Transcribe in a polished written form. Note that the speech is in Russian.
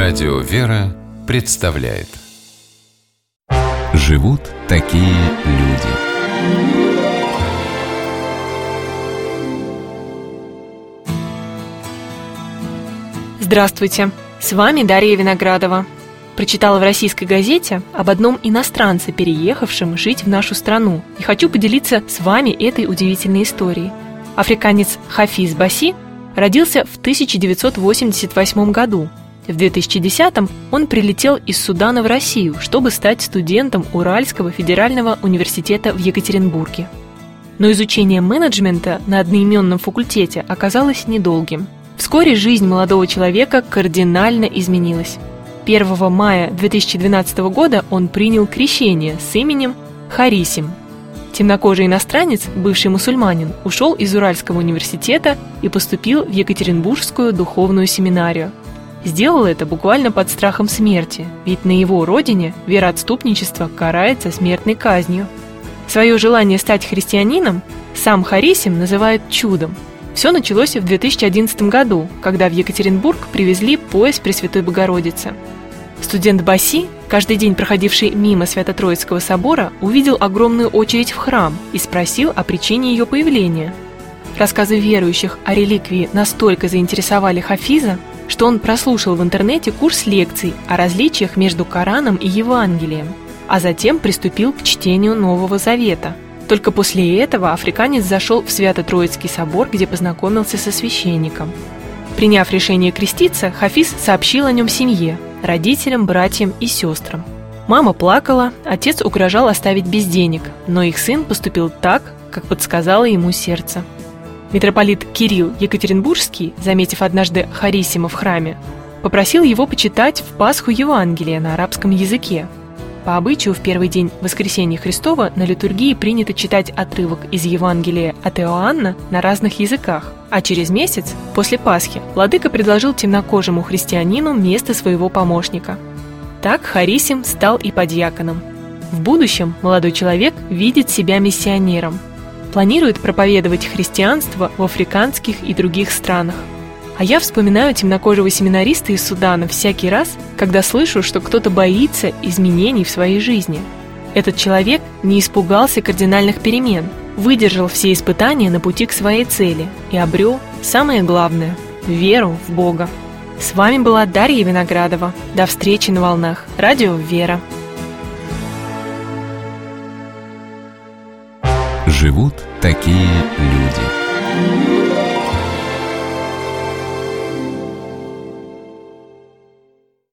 Радио «Вера» представляет. Живут такие люди. Здравствуйте, с вами Дарья Виноградова. Прочитала в российской газете об одном иностранце, переехавшем жить в нашу страну, и хочу поделиться с вами этой удивительной историей. Африканец Хафиз Баси родился в 1988 году. В 2010-м он прилетел из Судана в Россию, чтобы стать студентом Уральского федерального университета в Екатеринбурге. Но изучение менеджмента на одноименном факультете оказалось недолгим. Вскоре жизнь молодого человека кардинально изменилась. 1 мая 2012 года он принял крещение с именем Харисим. Темнокожий иностранец, бывший мусульманин, ушел из Уральского университета и поступил в Екатеринбургскую духовную семинарию. Сделал это буквально под страхом смерти, ведь на его родине вероотступничество карается смертной казнью. Свое желание стать христианином сам Харисим называет чудом. Все началось в 2011 году, когда в Екатеринбург привезли пояс Пресвятой Богородицы. Студент Баси, каждый день проходивший мимо Свято-Троицкого собора, увидел огромную очередь в храм и спросил о причине ее появления. Рассказы верующих о реликвии настолько заинтересовали Хафиза, что он прослушал в интернете курс лекций о различиях между Кораном и Евангелием, а затем приступил к чтению Нового Завета. Только после этого африканец зашел в Свято-Троицкий собор, где познакомился со священником. Приняв решение креститься, Хафиз сообщил о нем семье, родителям, братьям и сестрам. Мама плакала, отец угрожал оставить без денег, но их сын поступил так, как подсказало ему сердце. Митрополит Кирилл Екатеринбургский, заметив однажды Харисима в храме, попросил его почитать в Пасху Евангелие на арабском языке. По обычаю, в первый день Воскресения Христова на литургии принято читать отрывок из Евангелия от Иоанна на разных языках, а через месяц, после Пасхи, владыка предложил темнокожему христианину место своего помощника. Так Харисим стал иподьяконом. В будущем молодой человек видит себя миссионером, планирует проповедовать христианство в африканских и других странах. А я вспоминаю темнокожего семинариста из Судана всякий раз, когда слышу, что кто-то боится изменений в своей жизни. Этот человек не испугался кардинальных перемен, выдержал все испытания на пути к своей цели и обрел самое главное – веру в Бога. С вами была Дарья Виноградова. До встречи на волнах. Радио «Вера». Живут такие люди.